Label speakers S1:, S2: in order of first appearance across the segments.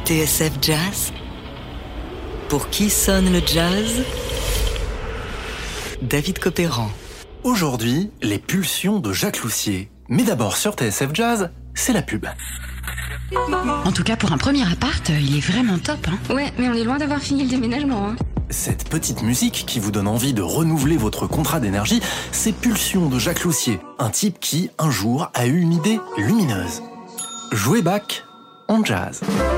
S1: TSF Jazz. Pour qui sonne le jazz? David Copéran.
S2: Aujourd'hui, les pulsions de Jacques Loussier. Mais d'abord sur TSF Jazz, c'est la pub.
S3: En tout cas, pour un premier appart, il est vraiment top.
S4: Ouais, mais on est loin d'avoir fini le déménagement.
S2: Cette petite musique qui vous donne envie de renouveler votre contrat d'énergie, c'est Pulsions de Jacques Loussier, un type qui, un jour, a eu une idée lumineuse. Jouer Bach en jazz.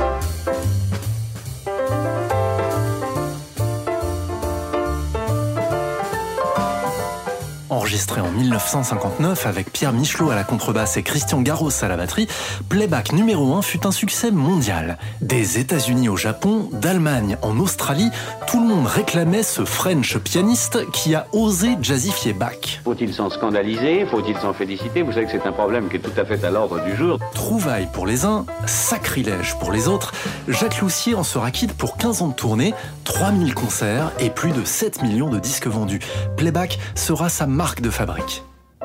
S2: Enregistré en 1959 avec Pierre Michelot à la contrebasse et Christian Garros à la batterie, Playback numéro 1 fut un succès mondial. Des États-Unis au Japon, d'Allemagne en Australie, tout le monde réclamait ce French pianiste qui a osé jazzifier Bach.
S5: Faut-il s'en scandaliser? Faut-il s'en féliciter? Vous savez que c'est un problème qui est tout à fait à l'ordre du jour.
S2: Trouvaille pour les uns, sacrilège pour les autres, Jacques Loussier en sera quitte pour 15 ans de tournée, 3000 concerts et plus de 7 millions de disques vendus. Playback sera sa marque de fabrique.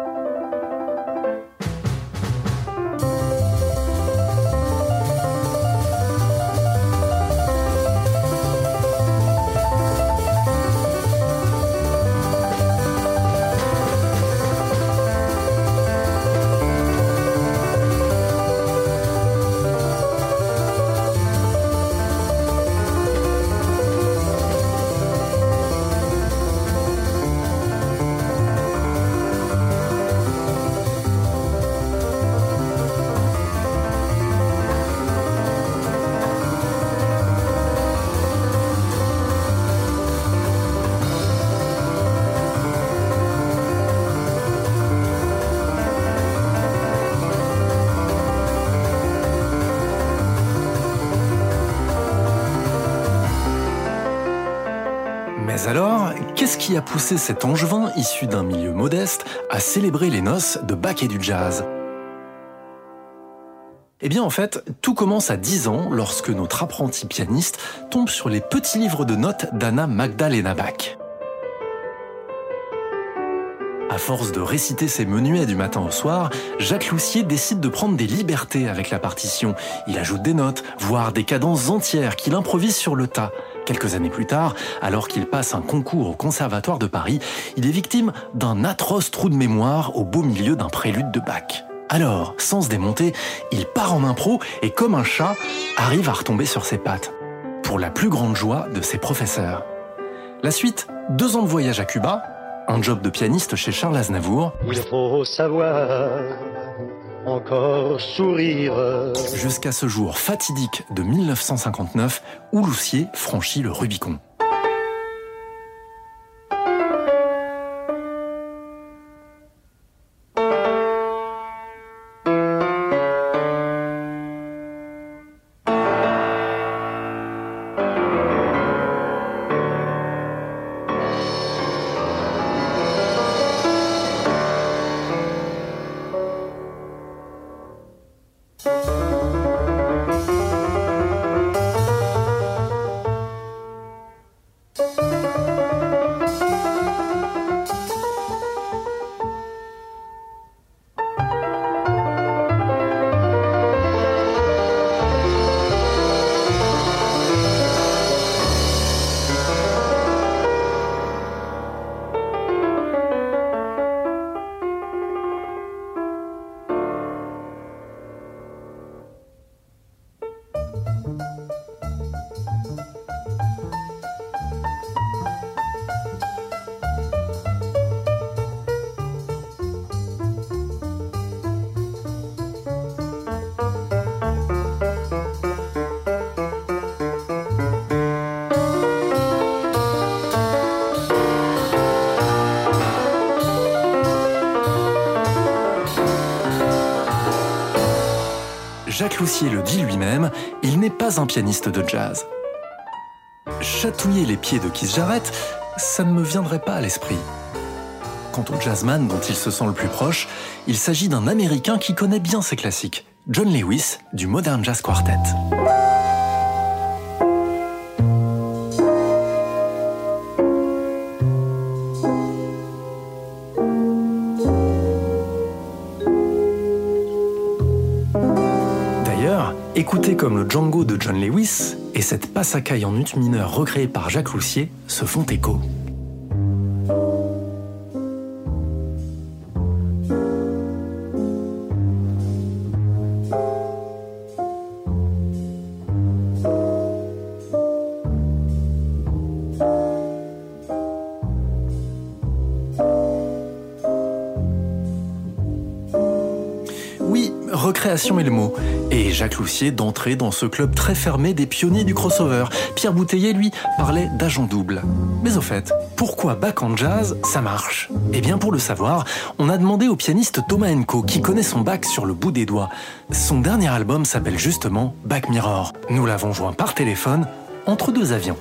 S2: Mais alors, qu'est-ce qui a poussé cet Angevin issu d'un milieu modeste à célébrer les noces de Bach et du jazz? Eh bien en fait, tout commence à 10 ans lorsque notre apprenti pianiste tombe sur les petits livres de notes d'Anna Magdalena Bach. À force de réciter ses menuets du matin au soir, Jacques Loussier décide de prendre des libertés avec la partition. Il ajoute des notes, voire des cadences entières qu'il improvise sur le tas. Quelques années plus tard, alors qu'il passe un concours au Conservatoire de Paris, il est victime d'un atroce trou de mémoire au beau milieu d'un prélude de Bach. Alors, sans se démonter, il part en impro et comme un chat, arrive à retomber sur ses pattes. Pour la plus grande joie de ses professeurs. La suite, 2 ans de voyage à Cuba, un job de pianiste chez Charles Aznavour.
S6: Il faut savoir encore sourire.
S2: Jusqu'à ce jour fatidique de 1959 où Loussier franchit le Rubicon. Jacques Loussier le dit lui-même, il n'est pas un pianiste de jazz. Chatouiller les pieds de Keith Jarrett, ça ne me viendrait pas à l'esprit. Quant au jazzman dont il se sent le plus proche, il s'agit d'un Américain qui connaît bien ses classiques, John Lewis du Modern Jazz Quartet. écoutés comme le Django de John Lewis et cette passacaille en ut mineur recréée par Jacques Loussier se font écho. Recréation est le mot. Et Jacques Loussier d'entrer dans ce club très fermé des pionniers du crossover. Pierre Bouteiller, lui, parlait d'agent double. Mais au fait, pourquoi Bach en jazz, ça marche? Eh bien, pour le savoir, on a demandé au pianiste Thomas Enko, qui connaît son Bach sur le bout des doigts. Son dernier album s'appelle justement Bach Mirror. Nous l'avons joint par téléphone, entre deux avions.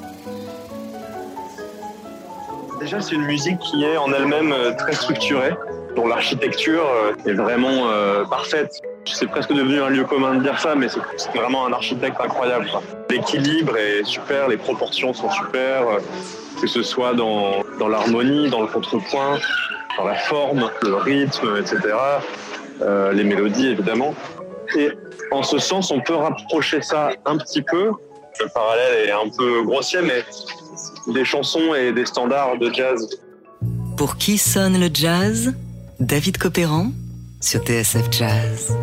S7: Déjà, c'est une musique qui est en elle-même très structurée, dont l'architecture est vraiment parfaite. C'est presque devenu un lieu commun de dire ça, mais c'est vraiment un architecte incroyable. L'équilibre est super, les proportions sont super, que ce soit dans l'harmonie, dans le contrepoint, dans la forme, le rythme, etc. Les mélodies, évidemment. Et en ce sens, on peut rapprocher ça un petit peu. Le parallèle est un peu grossier, mais des chansons et des standards de jazz.
S1: Pour qui sonne le jazz? David Copéran sur TSF Jazz.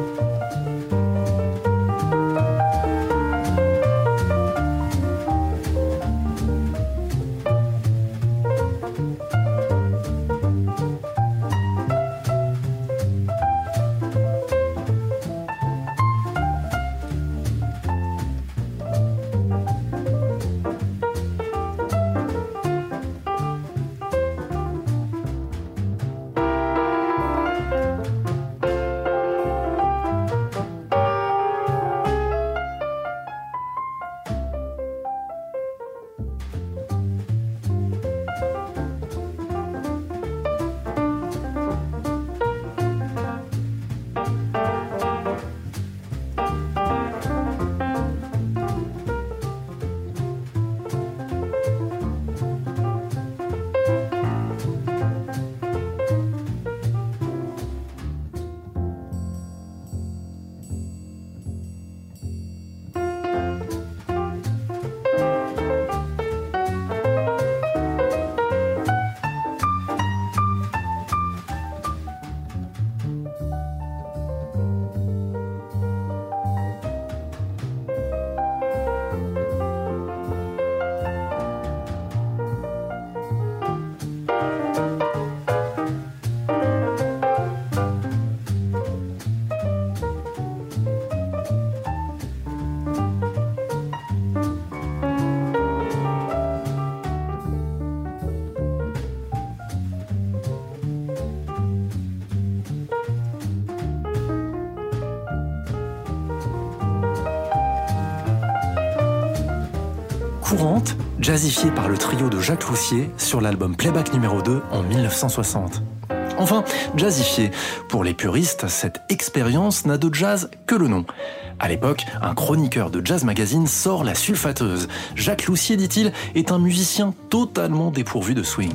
S2: Courante, jazzifiée par le trio de Jacques Loussier sur l'album Playback numéro 2 en 1960. Enfin, jazzifiée. Pour les puristes, cette expérience n'a de jazz que le nom. À l'époque, un chroniqueur de Jazz Magazine sort la sulfateuse. Jacques Loussier, dit-il, est un musicien totalement dépourvu de swing.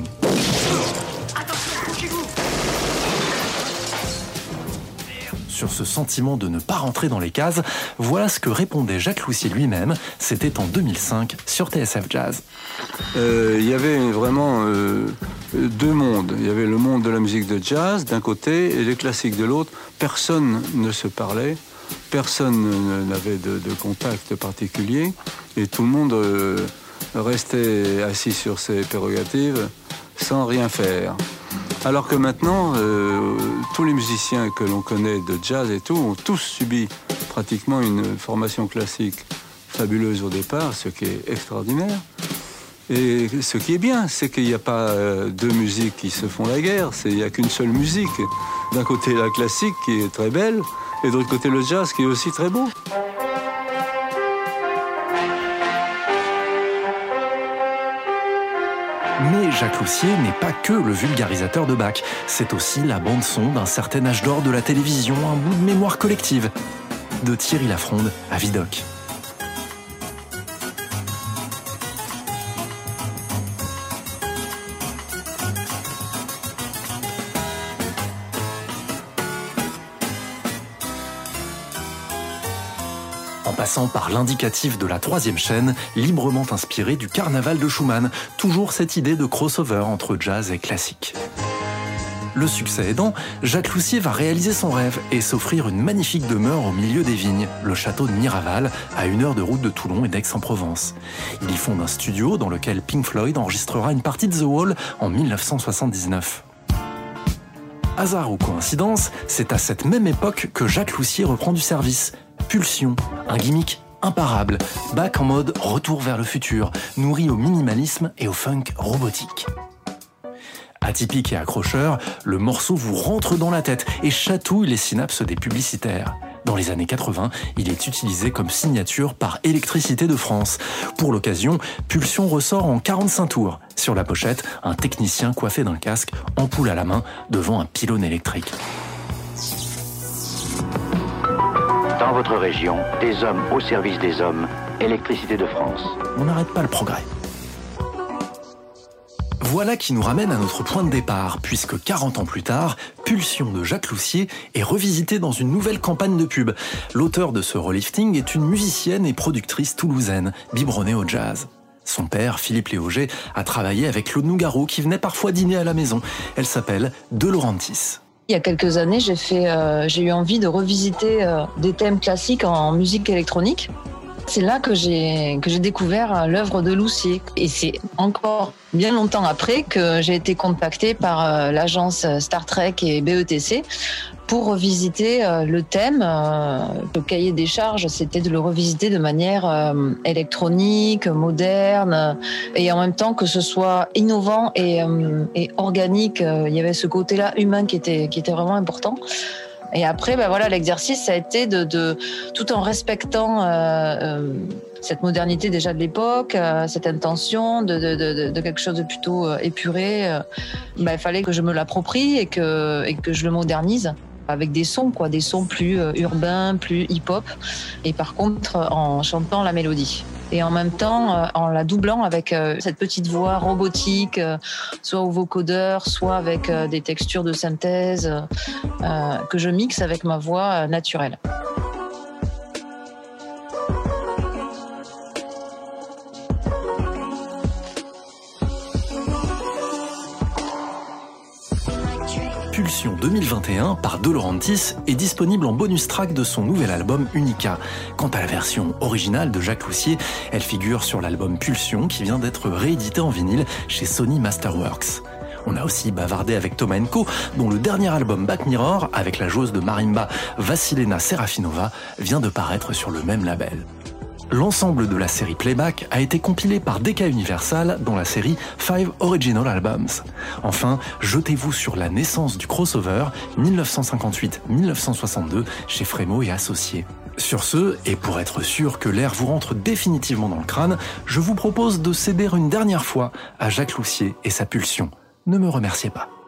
S2: Sur ce sentiment de ne pas rentrer dans les cases, voilà ce que répondait Jacques Loussier lui-même. C'était en 2005 sur TSF Jazz.
S8: Il y avait vraiment deux mondes. Il y avait le monde de la musique de jazz d'un côté et les classiques de l'autre. Personne ne se parlait, personne n'avait de contact particulier et tout le monde restait assis sur ses prérogatives sans rien faire. Alors que maintenant, tous les musiciens que l'on connaît de jazz et tout ont tous subi pratiquement une formation classique fabuleuse au départ, ce qui est extraordinaire. Et ce qui est bien, c'est qu'il n'y a pas deux musiques qui se font la guerre, il n'y a qu'une seule musique. D'un côté la classique qui est très belle, et de l'autre côté le jazz qui est aussi très beau.
S2: Mais Jacques Loussier n'est pas que le vulgarisateur de Bach. C'est aussi la bande-son d'un certain âge d'or de la télévision, un bout de mémoire collective. De Thierry Lafronde à Vidocq. en passant par l'indicatif de la 3e chaîne, librement inspiré du carnaval de Schumann, toujours cette idée de crossover entre jazz et classique. Le succès aidant, Jacques Loussier va réaliser son rêve et s'offrir une magnifique demeure au milieu des vignes, le château de Miraval, à 1 heure de route de Toulon et d'Aix-en-Provence. Il y fonde un studio dans lequel Pink Floyd enregistrera une partie de The Wall en 1979. Hasard ou coïncidence, c'est à cette même époque que Jacques Loussier reprend du service. Pulsion, un gimmick imparable, Bach en mode retour vers le futur, nourri au minimalisme et au funk robotique. Atypique et accrocheur, le morceau vous rentre dans la tête et chatouille les synapses des publicitaires. Dans les années 80, il est utilisé comme signature par Électricité de France. Pour l'occasion, Pulsion ressort en 45 tours. Sur la pochette, un technicien coiffé d'un casque, ampoule à la main, devant un pylône électrique.
S9: Dans votre région, des hommes au service des hommes, Électricité de France.
S2: On n'arrête pas le progrès. Voilà qui nous ramène à notre point de départ, puisque 40 ans plus tard, Pulsion de Jacques Loussier est revisité dans une nouvelle campagne de pub. L'auteur de ce relifting est une musicienne et productrice toulousaine, biberonnée au jazz. Son père, Philippe Léauger, a travaillé avec Claude Nougaro, qui venait parfois dîner à la maison. Elle s'appelle De Laurentiis.
S10: Il y a quelques années, j'ai eu envie de revisiter des thèmes classiques en musique électronique. C'est là que j'ai découvert l'œuvre de Loussier. Et c'est encore bien longtemps après que j'ai été contactée par l'agence Star Trek et BETC pour revisiter le thème. Le cahier des charges, c'était de le revisiter de manière électronique, moderne, et en même temps que ce soit innovant et organique. Il y avait ce côté-là humain qui était vraiment important. Et après, l'exercice, ça a été de tout en respectant cette modernité déjà de l'époque, cette intention de quelque chose de plutôt épuré. Il fallait que je me l'approprie et que je le modernise avec des sons plus urbains, plus hip-hop, et par contre en chantant la mélodie. Et en même temps, en la doublant avec cette petite voix robotique, soit au vocodeur, soit avec des textures de synthèse que je mixe avec ma voix naturelle.
S2: Pulsion 2021 par De Laurentiis est disponible en bonus track de son nouvel album Unica. Quant à la version originale de Jacques Loussier, elle figure sur l'album Pulsion qui vient d'être réédité en vinyle chez Sony Masterworks. On a aussi bavardé avec Thomas & Co, dont le dernier album Back Mirror, avec la joueuse de marimba Vassilena Serafinova, vient de paraître sur le même label. L'ensemble de la série Playback a été compilé par Decca Universal dans la série 5 Original Albums. Enfin, jetez-vous sur la naissance du crossover 1958-1962 chez Frémo et Associés. Sur ce, et pour être sûr que l'air vous rentre définitivement dans le crâne, je vous propose de céder une dernière fois à Jacques Loussier et sa Pulsion. Ne me remerciez pas.